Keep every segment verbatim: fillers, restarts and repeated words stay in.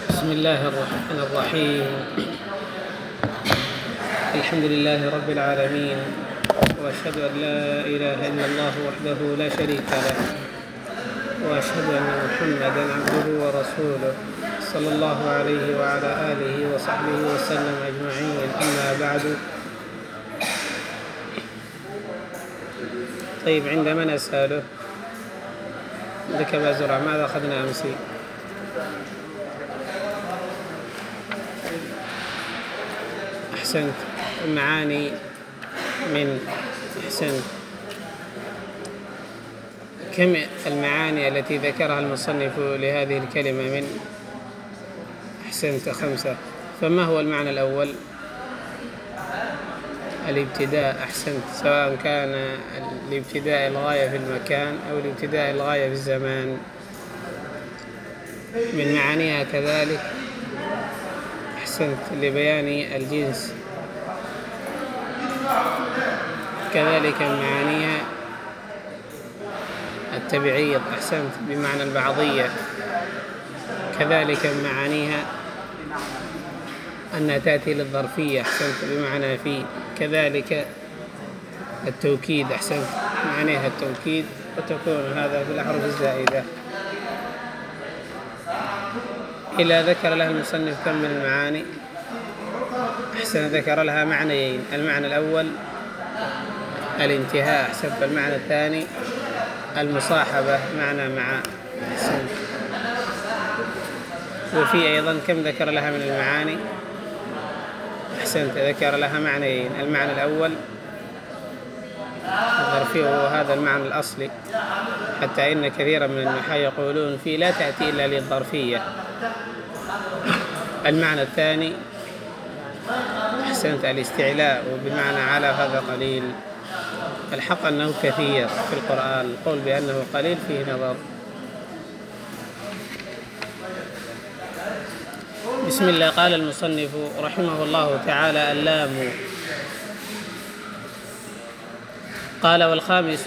بسم الله الرحمن الرحيم. الحمد لله رب العالمين، وأشهد أن لا إله إلا الله وحده لا شريك له، وأشهد أن محمدًا عبده ورسوله صلى الله عليه وعلى آله وصحبه وسلم أجمعين. أما بعد، طيب عندما نسأله عندك أبا زرع ماذا أخذنا أمس؟ أحسنت. المعاني من أحسنت كم المعاني التي ذكرها المصنف لهذه الكلمة؟ من أحسنت خمسة. فما هو المعنى الأول؟ الابتداء. أحسنت، سواء كان الابتداء الغاية في المكان أو الابتداء الغاية في الزمان. من معانيها كذلك أحسنت لبيان الجنس، كذلك من معانيها التبعيض. أحسنت، بمعنى البعضية. كذلك من معانيها أنها تأتي للظرفية. أحسنت، بمعنى في. كذلك التوكيد. أحسنت، معانيها التوكيد، وتكون هذا في الأحرف الزائدة. إلى ذكر لها المصنف كم من المعاني؟ أحسن، ذكر لها معنيين. المعنى الأول الانتهاء. أحسن. المعنى الثاني المصاحبة، معنى مع. أحسن. وفي أيضا كم ذكر لها من المعاني؟ أحسنت، ذكر لها معنيين. المعنى الأول الظرفي، وهو هذا المعنى الأصلي، حتى إن كثيرا من النحاة يقولون فيه لا تأتي إلا للظرفية. المعنى الثاني أحسنت الاستعلاء، وبمعنى على هذا قليل. الحق أنه كثير في القرآن، القول بأنه قليل فيه نظر. بسم الله. قال المصنف رحمه الله تعالى: اللام. قال: والخامس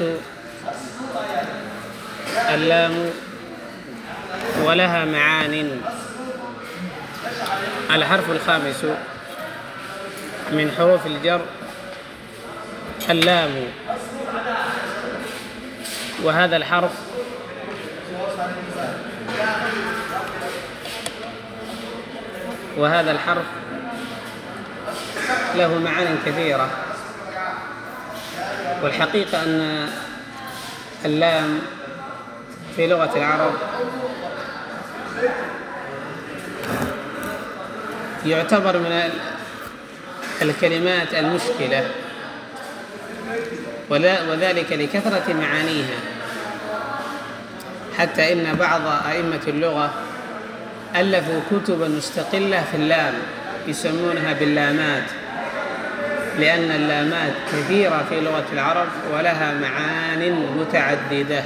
اللام ولها معان. الحرف الخامس من حروف الجر اللام، وهذا الحرف وهذا الحرف له معاني كثيرة. والحقيقة أن اللام في لغة العرب يعتبر من الكلمات المشكلة، وذلك لكثرة معانيها، حتى إن بعض أئمة اللغة ألفوا كتبا مستقلة في اللام يسمونها باللامات، لأن اللامات كثيرة في لغة العرب ولها معان متعددة.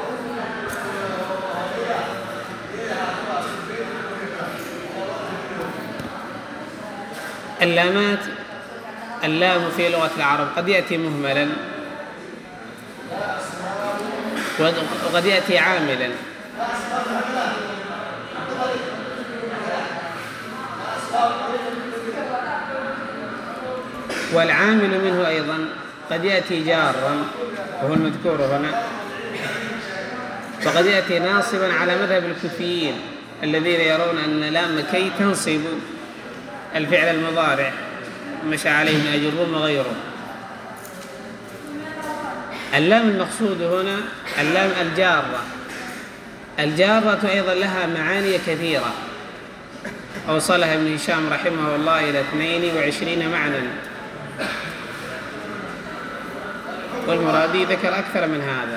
اللامات، اللام في لغة العرب قد يأتي مهملا، وقد يأتي عاملا. والعامل منه أيضا قد يأتي جارا، وهو المذكور هنا، وقد يأتي ناصبا على مذهب الكوفيين الذين يرون أن لام كي تنصب الفعل المضارع مشى عليه من أجل الرم وغيره. اللام المقصود هنا اللام الجارة. الجارة أيضا لها معاني كثيرة، أوصلها ابن هشام رحمه الله إلى اثنين وعشرين معنى، والمرادي ذكر أكثر من هذا.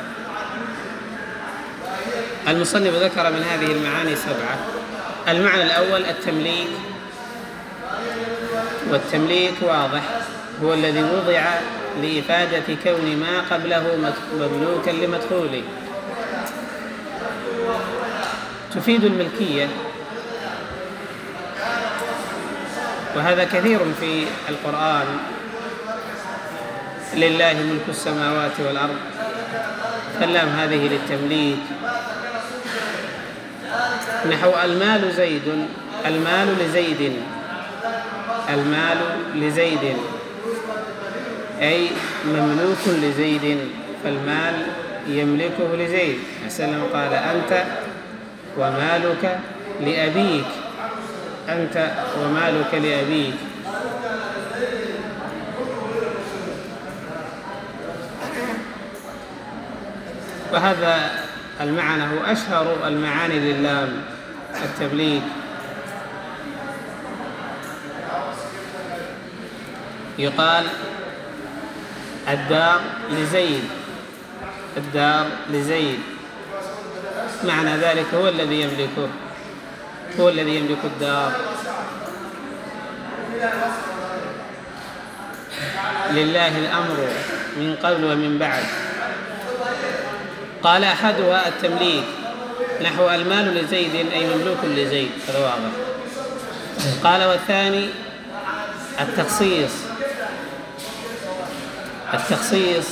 المصنف ذكر من هذه المعاني سبعة. المعنى الأول التمليك، والتمليك واضح، هو الذي وضع لإفادة كون ما قبله مملوكا لمدخوله. تفيد الملكية، وهذا كثير في القرآن. لله ملك السماوات والأرض، فاللام هذه للتمليك. نحو المال زيد، المال لزيد، المال لزيد أي مملوك لزيد، فالمال يملكه لزيد. وسلم قال أنت ومالك لأبيك، أنت ومالك لأبيك. وهذا المعنى هو أشهر المعاني للام التبليغ. يقال الدار لزيد، الدار لزيد، معنى ذلك هو الذي يملكه، هو الذي يملك الدار. لله الأمر من قبل ومن بعد. قال أحدها التمليك نحو المال لزيد أي مملوك لزيد، هذا واضح. قال والثاني التخصيص، التخصيص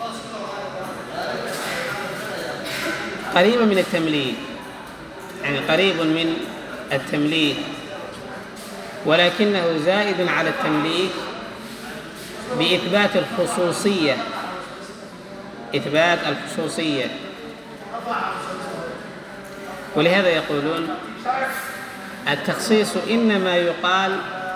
قريب من التمليك، يعني قريب من التمليك، ولكنه زائد على التمليك بإثبات الخصوصية، إثبات الخصوصية. ولهذا يقولون التخصيص إنما يقال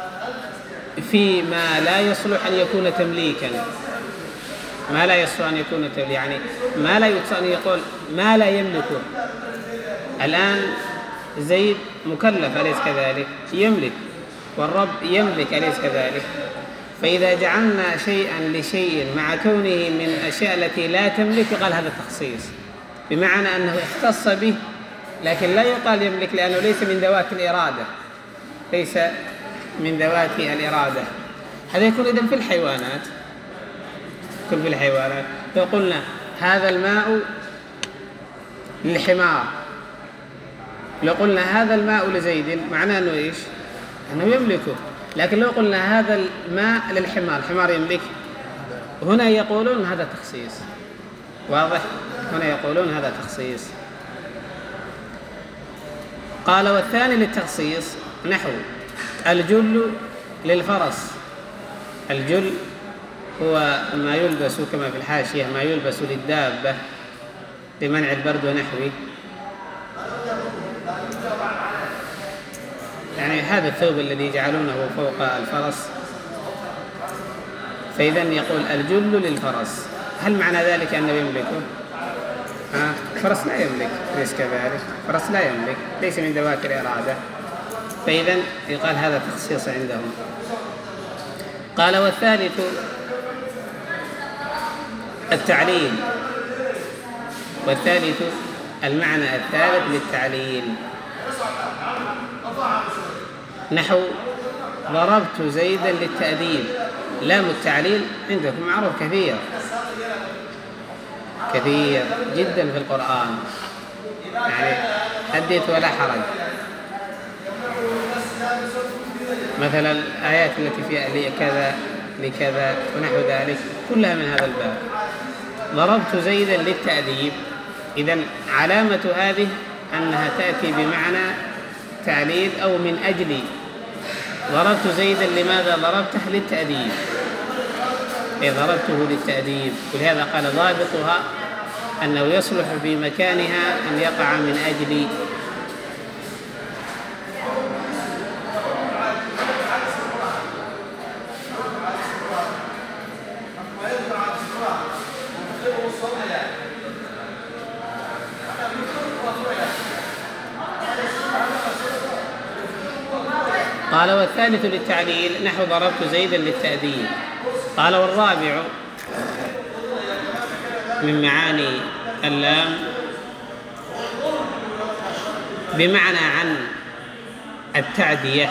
فيما لا يصلح أن يكون تمليكا، ما لا يصلح أن يكون تمليكا، يعني ما لا يصلح أن يقول ما لا يملكه. الآن زيد مكلف أليس كذلك؟ يملك، والرب يملك أليس كذلك؟ فإذا جعلنا شيئا لشيء مع كونه من الأشياء التي لا تملك قال هذا تخصيص، بمعنى أنه اختص به، لكن لا يقال يملك لأنه ليس من ذوات الإرادة، ليس من ذوات الإرادة. هذا يكون إذن في الحيوانات، يكون في الحيوانات. لو قلنا هذا الماء للحمار، لو قلنا هذا الماء لزيد معناه أنه إيش؟ أنه يملكه. لكن لو قلنا هذا الماء للحمار، الحمار يملكه، هنا يقولون هذا تخصيص، واضح؟ هنا يقولون هذا تخصيص. قال والثاني للتخصيص نحو الجل للفرس، الجل هو ما يلبس كما في الحاشية، ما يلبس للدابة لمنع البرد ونحوه، يعني هذا الثوب الذي يجعلونه فوق الفرس. فإذا يقول الجل للفرس، هل معنى ذلك أنه يملكه؟ ها؟ الفرس لا يملك، ليس كذلك؟ الفرس لا يملك، ليس من ذوات الإرادة. فإذا يقال هذا تخصيص عندهم. قال والثالث التعليل، والثالث المعنى الثالث للتعليل نحو ضربت زيدا للتأديب. لام التعليل عندكم معروف كثير كثير جدا في القرآن، يعني حدث ولا حرج. مثلا الآيات التي فيها لكذا لكذا ونحو ذلك كلها من هذا الباب. ضربت زيدا للتأديب، إذن علامة هذه أنها تأتي بمعنى تعليل أو من أجل. ضربت زيدا لماذا ضربته؟ للتأديب، أي ضربته للتأديب. ولهذا قال ضابطها أنه يصلح في مكانها أن يقع من أجل. قال والثالث للتعليل نحو ضربت زيدا للتأديب. قال والرابع من معاني اللام بمعنى عن التعدية،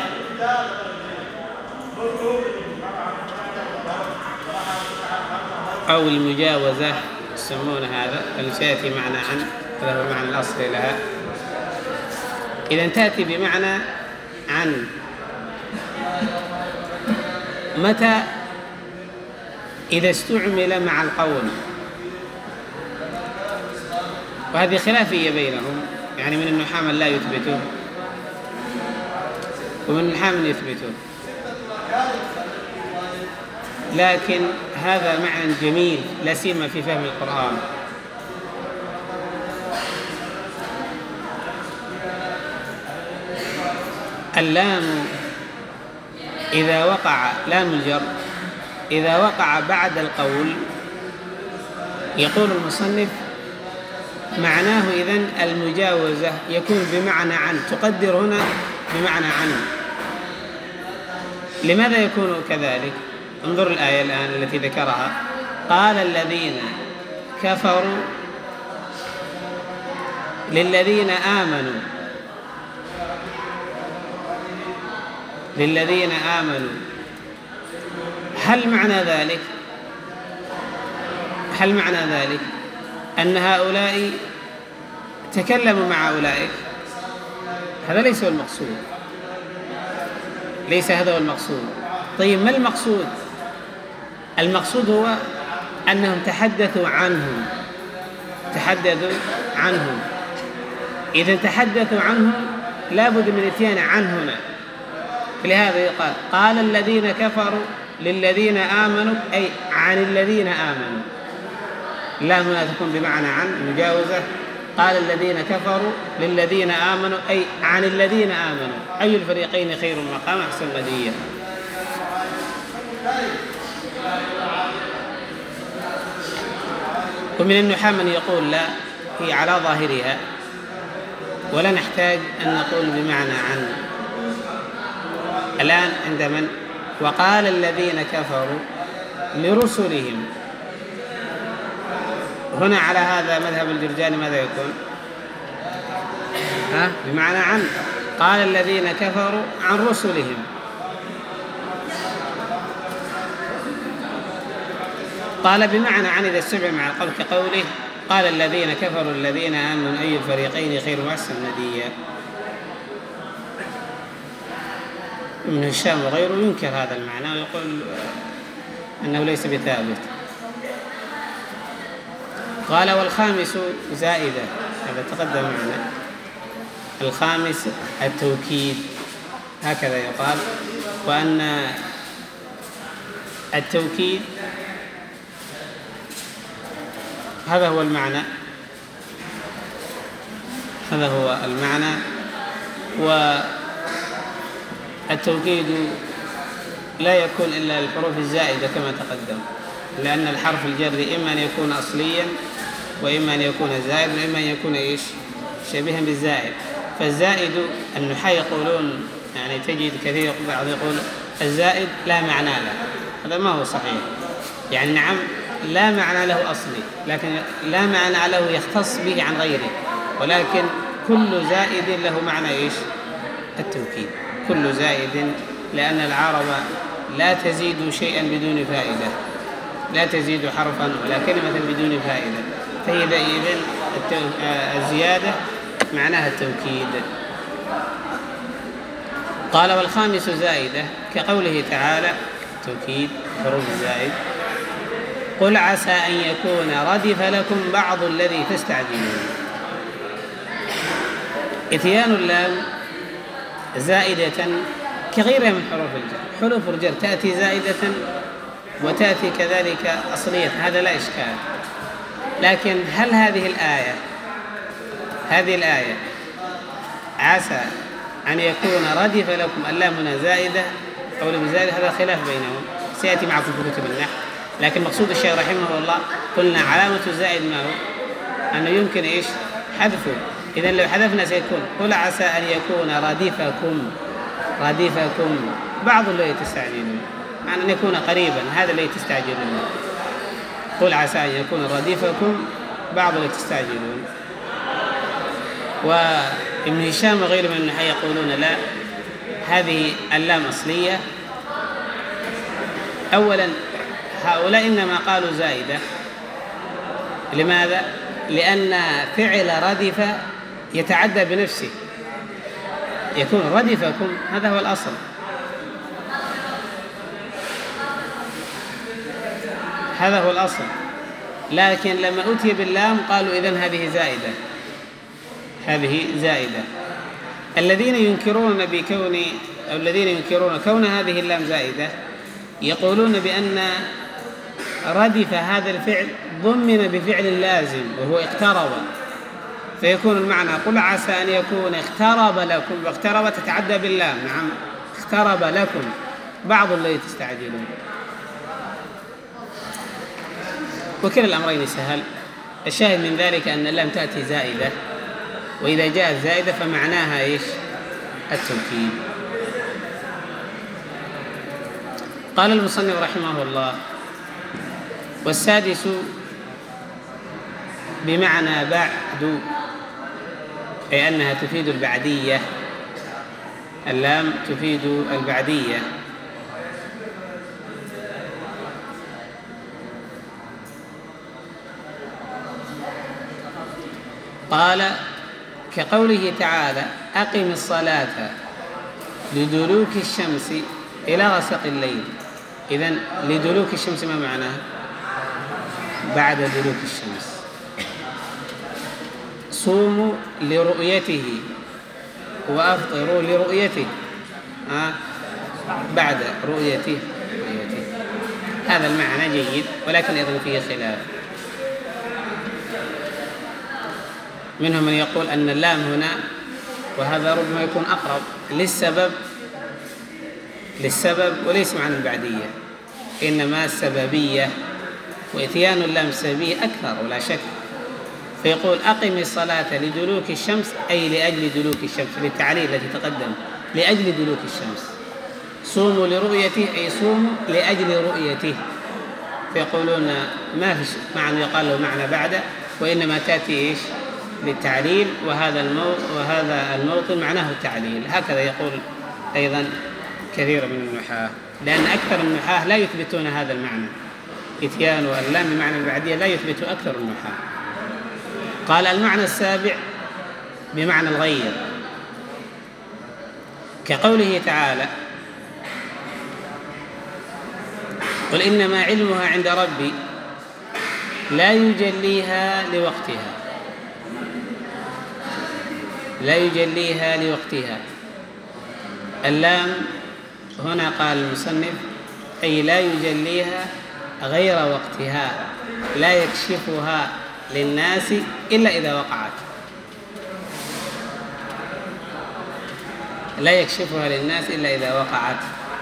أو المجاوزة يسمون هذا، فلسيأتي معنى عن، هذا هو المعنى الأصلي لها. إذا تأتي بمعنى عن متى؟ إذا استعمل مع القول، وهذه خلافية بينهم، يعني من النحاة من لا يثبته ومن النحاة من يثبتون، لكن هذا معنى جميل لا سيما في فهم القرآن. اللام إذا وقع لام الجر إذا وقع بعد القول يقول المصنف معناه إذن المجاوزة يكون بمعنى عن، تقدر هنا بمعنى عن. لماذا يكون كذلك؟ انظر الآية الآن التي ذكرها، قال الذين كفروا للذين آمنوا للذين آمنوا هل معنى ذلك هل معنى ذلك أن هؤلاء تكلموا مع أولئك؟ هذا ليس هو المقصود، ليس هذا هو المقصود. طيب ما المقصود؟ المقصود هو أنهم تحدثوا عنهم تحدثوا عنهم إذا تحدثوا عنهم لابد من اتيان عن هنا. لهذا يقال قال الذين كفروا للذين آمنوا، أي عن الذين آمنوا. لا هنا تكون بمعنى عن مجاوزة. قال الذين كفروا للذين آمنوا، أي عن الذين آمنوا. أي الفريقين خير مقام أحسن ندية. ومن النحاة من يقول لا، هي على ظاهرها ولا نحتاج أن نقول بمعنى عن. الآن عند من؟ وقال الذين كفروا لرسلهم، هنا على هذا مذهب الجرجاني ماذا يكون؟ ها؟ بمعنى عن. قال الذين كفروا عن رسلهم. قال بمعنى عن إذا استبعد مع القول كقوله قال الذين كفروا الذين آمنوا أي الفريقين خير وأحسن نديا. ابن هشام وغيره ينكر هذا المعنى ويقول أنه ليس بثابت. قال والخامس زائدة، هذا تقدم معنا. الخامس التوكيد، هكذا يقال، وأن التوكيد هذا هو المعنى هذا هو المعنى والتوكيد لا يكون إلا الحروف الزائدة كما تقدم، لأن الحرف الجر إما أن يكون أصليا وإما أن يكون زائد وإما أن يكون إيش شبيها بالزائد. فالزائد النحاة يقولون يعني تجد كثير بعض يقول الزائد لا معنى له، هذا ما هو صحيح. يعني نعم لا معنى له أصلي، لكن لا معنى له يختص به عن غيره، ولكن كل زائد له معنى إيش التوكيد، كل زائد، لأن العرب لا تزيد شيئا بدون فائدة، لا تزيد حرفا ولا كلمة بدون فائدة، فإذا إذن الزيادة معناها التوكيد. قال والخامس زائدة كقوله تعالى توكيد حروف الزائد قل عسى أن يكون ردف لكم بعض الذي تستعجلون. إتيان اللام زائدة كغيرها من حروف الجر، حروف الجر تأتي زائدة وتأتي كذلك أصلية، هذا لا إشكال. لكن هل هذه الآية هذه الآية عسى أن يكون ردف لكم اللام هنا زائدة أو بزائدة؟ هذا خلاف بينهم سيأتي معكم في كتب النحو. لكن مقصود الشيخ رحمه الله قلنا علامة الزائد ما هو؟ أنه يمكن إيش حذفه. إذن لو حذفنا سيكون قل عسى أن يكون ردفكم ردفكم بعض الذي تستعجلون، معنى أن يكون قريبا، هذا الذي تستعجلون. قل عسى أن يكون ردفكم بعض الذي تستعجلون. وابن هشام وغيره من النحاة يقولون لا، هذه اللام أصلية. أولا هؤلاء إنما قالوا زائدة، لماذا؟ لأن فعل ردف يتعدى بنفسه، يكون ردفكم هذا هو الأصل. هذا هو الأصل، لكن لما أتي باللام قالوا إذن هذه زائدة، هذه زائدة. الذين ينكرون بكون أو الذين ينكرون كون هذه اللام زائدة يقولون بأن ردف هذا الفعل ضمن بفعل لازم وهو اقترب، فيكون المعنى قل عسى أن يكون اقترب لكم، واقترب تتعدى باللام. نعم اقترب لكم بعض الذي تستعجلون. وكلا الأمرين سهل. الشاهد من ذلك أن اللام تأتي زائدة، وإذا جاءت زائدة فمعناها إيش؟ التوكيد. قال المصنف رحمه الله: والسادس بمعنى بعد، أي أنها تفيد البعدية، اللام تفيد البعدية. قال كقوله تعالى: أقم الصلاة لدلوك الشمس إلى غسق الليل. إذن لدلوك الشمس ما معناه؟ بعد دلوك الشمس. صوموا لرؤيته وأفطروا لرؤيته، آه بعد رؤيته رؤيته. هذا المعنى جيد، ولكن أيضا فيه خلاف. منهم من يقول أن اللام هنا، وهذا ربما يكون أقرب، للسبب للسبب وليس معنى البعدية، إنما السببية، وإتيان اللام السببية أكثر ولا شك. فيقول أقم الصلاة لدلوك الشمس، أي لأجل دلوك الشمس، للتعليل التي تقدم، لأجل دلوك الشمس. صوموا لرؤيته، أي صوموا لأجل رؤيته. فيقولون ما في معنى يقال له معنى بعد، وإنما تأتي إيش؟ للتعليل، وهذا الموطن وهذا الموطن معناه التعليل. هكذا يقول أيضا كثير من النحاة، لأن أكثر النحاة لا يثبتون هذا المعنى، إتيان اللام بمعنى البعدية لا يثبت أكثر النحاة. قال المعنى السابع بمعنى الغير، كقوله تعالى: قل إنما علمها عند ربي لا يجليها لوقتها، لا يجليها لوقتها. اللام هنا قال المصنف أي لا يجليها غير وقتها، لا يكشفها للناس إلا إذا وقعت، لا يكشفها للناس إلا إذا وقعت.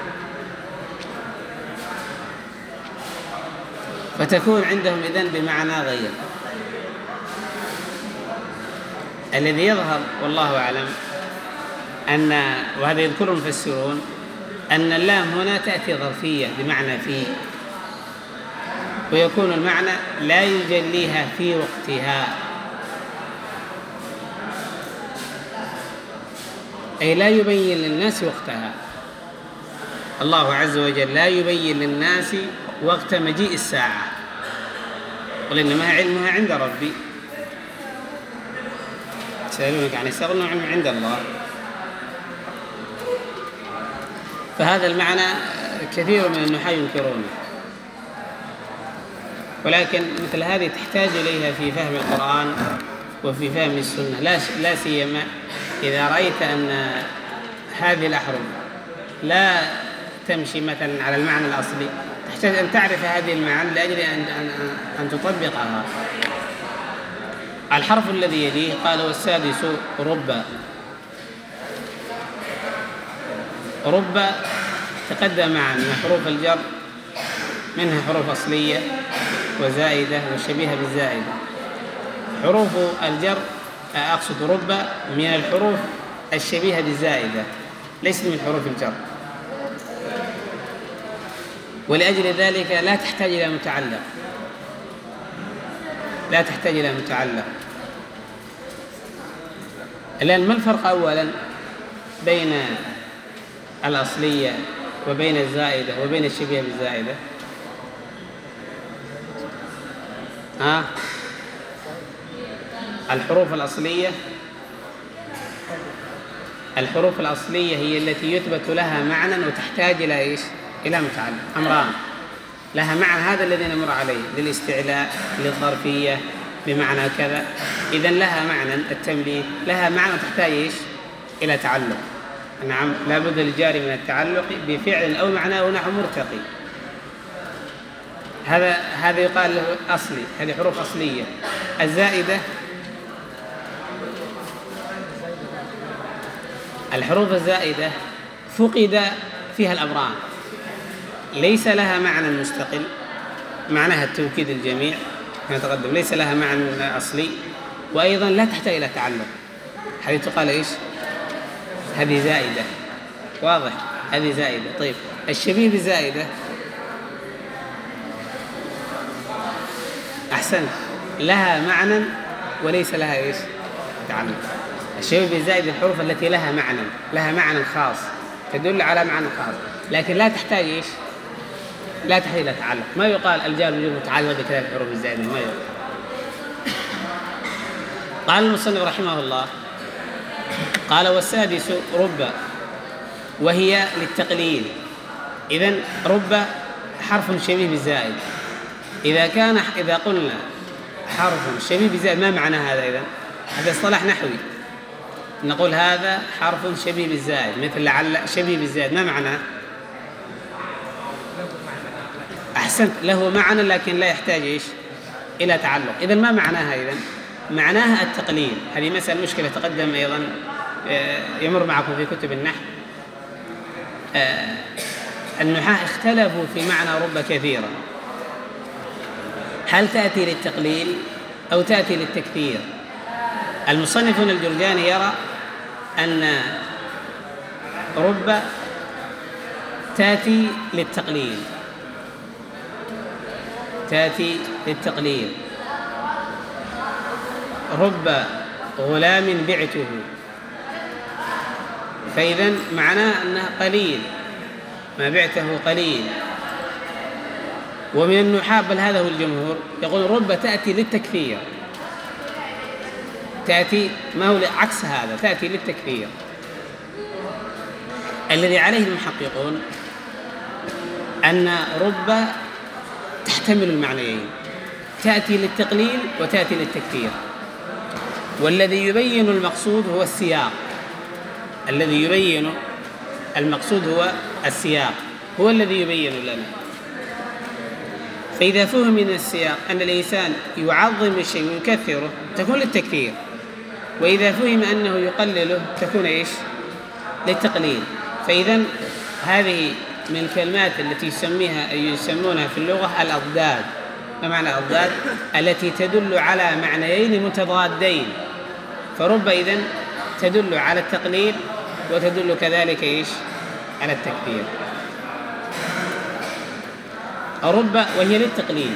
فتكون عندهم إذن بمعنى غير. الذي يظهر والله أعلم أن، وهذا يذكر المفسرون، أن اللام هنا تأتي ظرفية بمعنى في، ويكون المعنى لا يجليها في وقتها، أي لا يبين للناس وقتها. الله عز وجل لا يبين للناس وقت مجيء الساعة، قل إنما علمها عند ربي، يسألونك عن الساعة قل علمها عند الله. فهذا المعنى كثير من النحاة ينكرونه، ولكن مثل هذه تحتاج إليها في فهم القرآن وفي فهم السنة، لا لا سيما إذا رأيت أن هذه الأحرف لا تمشي مثلا على المعنى الأصلي، تحتاج أن تعرف هذه المعاني لأجل أن أن أن تطبقها. الحرف الذي يليه قال: والسادس رب. رب تقدم معنا حروف الجر، منها حروف أصلية وزائدة وشبيهة بالزائدة. حروف الجر أقصد رب من الحروف الشبيهة بالزائدة، ليست من حروف الجر، ولأجل ذلك لا تحتاج إلى متعلق، لا تحتاج إلى متعلق. الآن ما الفرق أولا بين الأصلية وبين الزائدة وبين الشبيهة بالزائدة؟ ها؟ الحروف الأصلية الحروف الأصلية هي التي يثبت لها معنى وتحتاج إلى إيش؟ إلى متعلق. أمران: لها معنى هذا الذي نمر عليه للاستعلاء، للظرفية بمعنى كذا، إذن لها معنى التمليك، لها معنى تحتاج إيش؟ إلى تعلق. نعم لا بد للجار من التعلق بفعل أو معناه نحو مرتقي. هذا هذا يقال له أصلي، هذه حروف أصلية. الزائدة الحروف الزائدة فقد فيها الأمران، ليس لها معنى مستقل، معناها التوكيد الجميع كما تقدم، ليس لها معنى أصلي، وأيضا لا تحتاج إلى تعلق. هذه تقال إيش؟ هذه زائدة. واضح؟ هذه زائدة. طيب الشبيه بزائدة أحسن، لها معنى وليس لها إيش؟ تعلق. الشبيه بزائدة الحروف التي لها معنى، لها معنى خاص تدل على معنى خاص، لكن لا تحتاج إيش؟ لا تحتاج إلى تعلق. ما يقال الجار والمجرور متعلق بكذا الحروف الزائدة، ما يقال. قال المصنف رحمه الله: قال والسادس رب، وهي للتقليل. إذن رب حرف شبيه بالزائد. إذا كان إذا قلنا حرف شبيه بالزائد ما معنى هذا؟ إذن هذا اصطلاح نحوي، نقول هذا حرف شبيه بالزائد، مثل لعل شبيه بالزائد، ما معناه؟ أحسنت، له معنى لكن لا يحتاج إيش؟ إلى تعلق. إذن ما معناها؟ إذن معناها التقليل. هذه مسألة مشكلة تقدم أيضا يمر معكم في كتب النحو. النحاة اختلفوا في معنى رب كثيرا، هل تأتي للتقليل أو تأتي للتكثير؟ المصنف هنا الجرجاني يرى أن رب تأتي للتقليل، تأتي للتقليل. رب غلام بعته، فإذن معناه أنه قليل، ما بعته قليل. ومن النحاة بل هذا هو الجمهور يقول رب تأتي للتكثير، تأتي ما هو عكس هذا، تأتي للتكثير. الذي عليه المحققون أن رب تحتمل المعنيين، تأتي للتقليل وتأتي للتكثير. والذي يبين المقصود هو السياق، الذي يبين المقصود هو السياق، هو الذي يبين لنا. فإذا فهم من السياق أن الإنسان يعظم الشيء ويكثره تكون للتكثير، وإذا فهم أنه يقلله تكون إيش؟ للتقليل. فإذا هذه من الكلمات التي يسميها يسمونها في اللغة الأضداد. ما معنى الأضداد؟ التي تدل على معنيين متضادين. فرب إذن تدل على التقليل وتدل كذلك إيش؟ على التكثير. رب وهي للتقليل،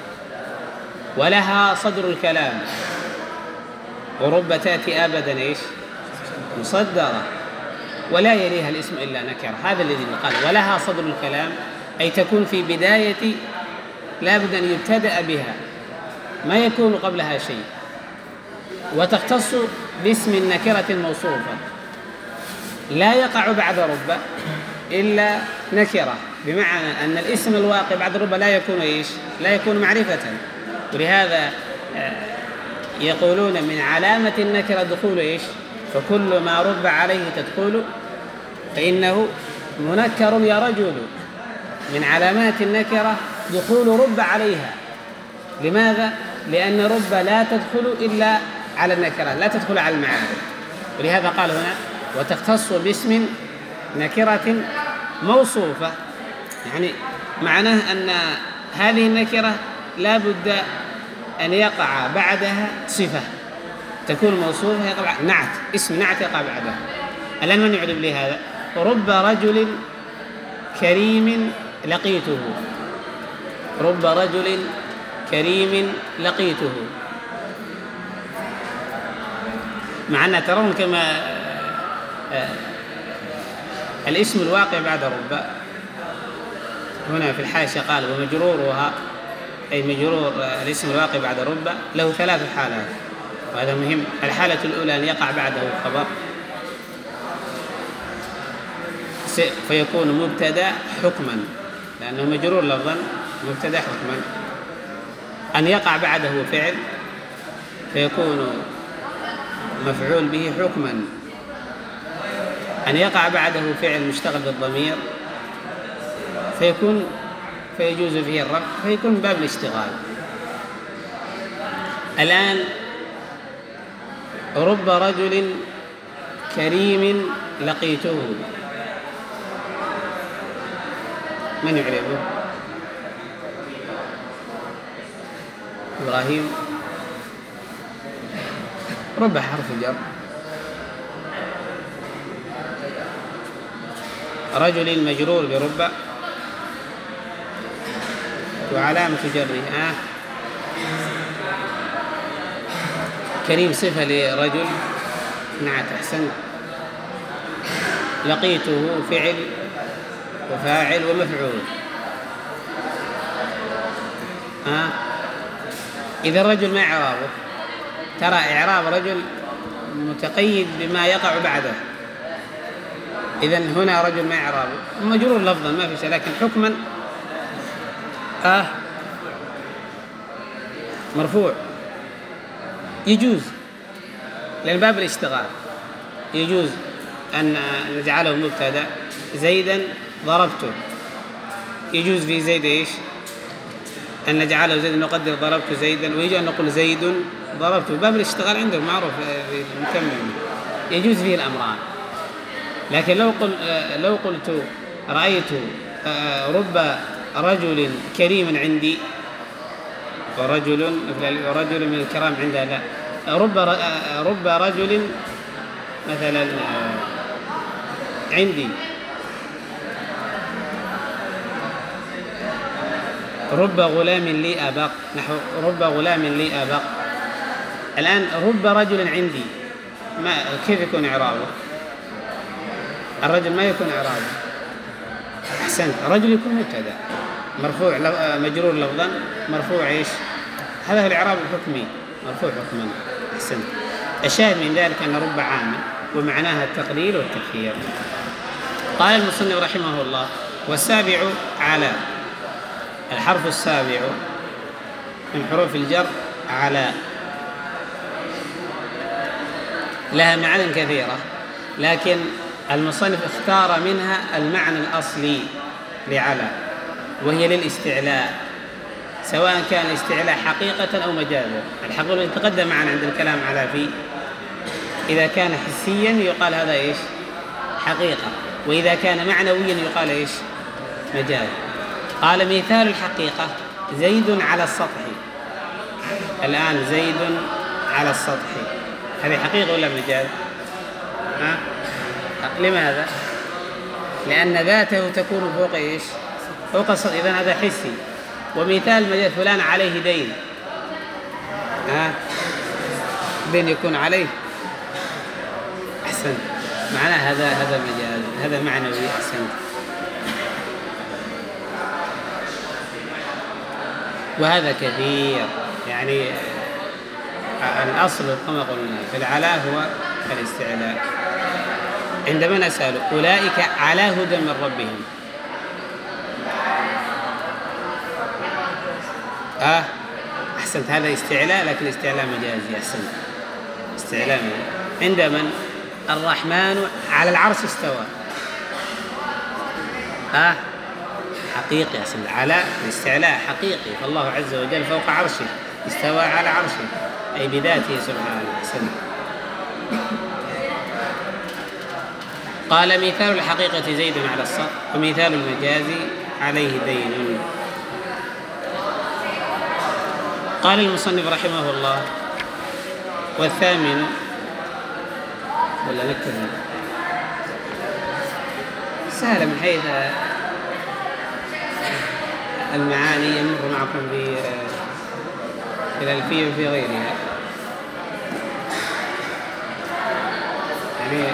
ولها صدر الكلام، ورب تأتي أبدا إيش؟ مصدرة، ولا يليها الاسم إلا نكرة. هذا الذي قال ولها صدر الكلام، أي تكون في بداية لا بد أن يبتدأ بها، ما يكون قبلها شيء، وتختص باسم النكرة الموصوفة، لا يقع بعد رب إلا نكرة، بمعنى أن الاسم الواقع بعد رب لا يكون إيش؟ لا يكون معرفة. ولهذا يقولون من علامة النكرة دخول إيش؟ فكل ما رب عليه تدخل فإنه منكر يا رجل. من علامات النكرة دخول رب عليها. لماذا؟ لأن رب لا تدخل إلا على النكرة، لا تدخل على المعارف. ولهذا قال هنا وتختص باسم نكرة موصوفة، يعني معناه أن هذه النكرة لا بد أن يقع بعدها صفة تكون موصوفة، يقع نعت، اسم نعت يقع بعدها. الآن من يعرف لي هذا؟ رب رجل كريم لقيته، رب رجل كريم لقيته، مع أن ترون كما الاسم الواقع بعد رب هنا في الحاشية قال ومجرورها، أي مجرور الاسم الواقع بعد رب له ثلاث حالات، وهذا مهم. الحالة الأولى أن يقع بعده الخبر فيكون مبتدأ حكما، لأنه مجرور لفظا، مبتدأ حكما. أن يقع بعده فعل فيكون مفعول به حكما. أن يقع بعده فعل مشتغل بالضمير فيكون فيجوز فيه الرفع فيكون باب الاشتغال. الآن رب رجل كريم لقيته، من يعرفه؟ إبراهيم. رب حرف جر، رجل مجرور برب وعلامة جره آه. كريم صفة لرجل، نعت أحسن. لقيته فعل وفاعل ومفعول آه. إذا الرجل ما إعرابه؟ ترى إعراب رجل متقيد بما يقع بعده. إذن هنا رجل ما إعرابه مجرور لفظا ما في شيء، لكن حكما آه مرفوع يجوز لأن باب الاشتغال. يجوز أن نجعله مبتدأ زيدا ضربته، يجوز في زيد إيش أن نجعله زيدا نقدر ضربت زيدا، ويجوز أن نقول زيد ضربته. باب الاشتغال عنده معروف مكمل، يجوز فيه الأمران. لكن لو قل لو قلت رأيت رب رجل كريم عندي ورجل رجل من الكرام عندها، لا، رب رب رجل مثلا عندي، رب غلام لي أبق، نحو رب غلام لي أبق. الآن رب رجل عندي ما كيف يكون إعرابه؟ الرجل ما يكون إعرابه. أحسنت، الرجل يكون مبتدأ مرفوع مجرور لفظا مرفوع إيش؟ هذا هو الإعراب الحكمي، مرفوع حكما. أحسنت. الشاهد من ذلك أن رب عامل ومعناها التقليل والتكثير. قال المصنف رحمه الله: والسابع على، الحرف السابع من حروف الجر على، لها معاني كثيرة، لكن المصنف اختار منها المعنى الأصلي لعلى، وهي للاستعلاء، سواء كان الاستعلاء حقيقة أو مجازا. الحقيقة تقدم معنا عند الكلام على في، إذا كان حسيا يقال هذا إيش؟ حقيقة، وإذا كان معنويا يقال إيش؟ مجاز. قال: مثال الحقيقة زيد على السطح. الآن زيد على السطح، هذه حقيقة ولا مجاز؟ ها؟ لماذا؟ لأن ذاته تكون فوق إيش؟ فوق السطح، إذن هذا حسي. ومثال مجاز فلان عليه دين، ها؟ دين يكون عليه. أحسن، معناه هذا هذا مجاز، هذا معنوي. أحسن. وهذا كثير، يعني الأصل كما قلنا في العلاء هو الاستعلاء. عندما نسأل أولئك على هدى من ربهم، آه أحسنت، هذا استعلاء، لكن استعلاء مجازي. أحسنت، استعلاء مجازي. عندما الرحمن على العرش استوى، آه حقيقي. أحسنت، على الاستعلاء حقيقي، فالله عز وجل فوق عرشه، استوى على عرشه أي بذاته سبحانه. أحسنت. قال: مثال الحقيقة زيد على السطح، ومثال المجاز عليه دين. قال المصنف رحمه الله: والثامن، ولا نكتب سهل من حيث المعاني يمر معكم في الألفية وفي غيرها، يعني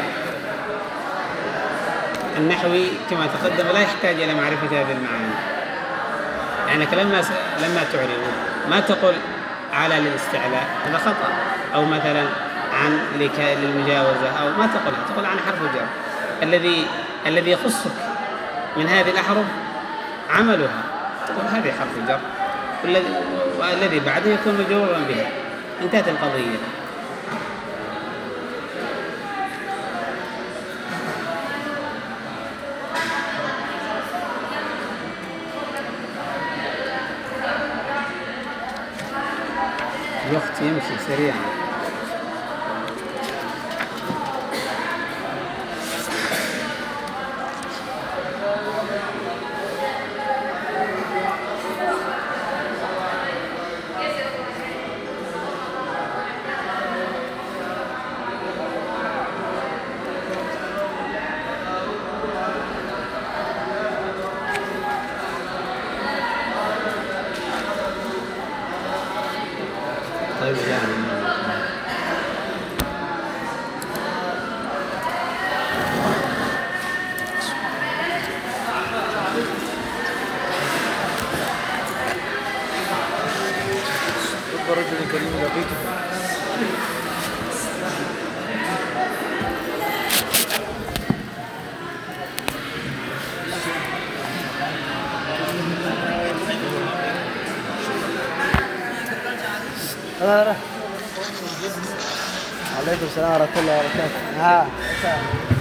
النحوي كما تقدم لا يحتاج إلى معرفة هذه المعاني. يعني لما لما تعرفه ما تقول على للاستعلاء، هذا خطأ، أو مثلا عن للمجاوزة، أو ما تقول تقول عن حرف الجر الذي الذي يخصك من هذه الأحرف عملها، تقول هذه حرف الجر، والذي بعده يكون مجرورا بها. انتهت القضية. الوقت يمشي سريعا. طيب يعني رب رجل كريم لقيته. عليكم السلام ورحمة الله وبركاته. ها